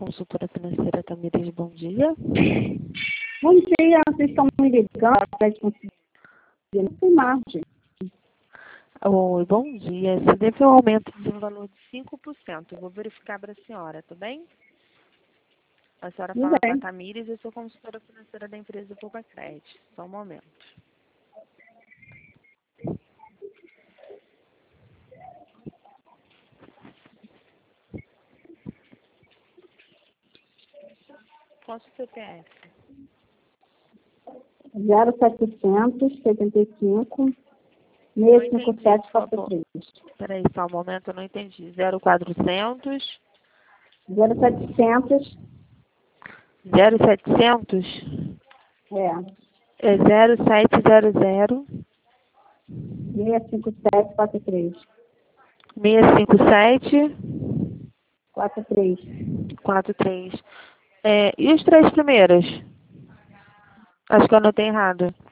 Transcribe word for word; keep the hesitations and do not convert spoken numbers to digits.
consultora financeira Tamires, bom dia. Bom dia, vocês estão me ligando para conseguir não margem. Oi, bom dia. Você deve um aumento de um valor de cinco por cento. Eu vou verificar para a senhora, tudo bem? A senhora Tudo fala com a bem. Tamires, eu sou consultora financeira da empresa Poupa Crédito. Só um momento. Qual o seu C P F? zero setecentos setenta e cinco Não seis cinco entendi, sete por quatro favor. três. Espera aí, só um momento, eu não entendi. zero quatrocentos, zero setecentos zero setecentos, é é zero sete zero zero, seis cinco sete quatro três. seis cinco sete, quatro três. quatro três. É, e os três primeiros? Acho que eu anotei errado.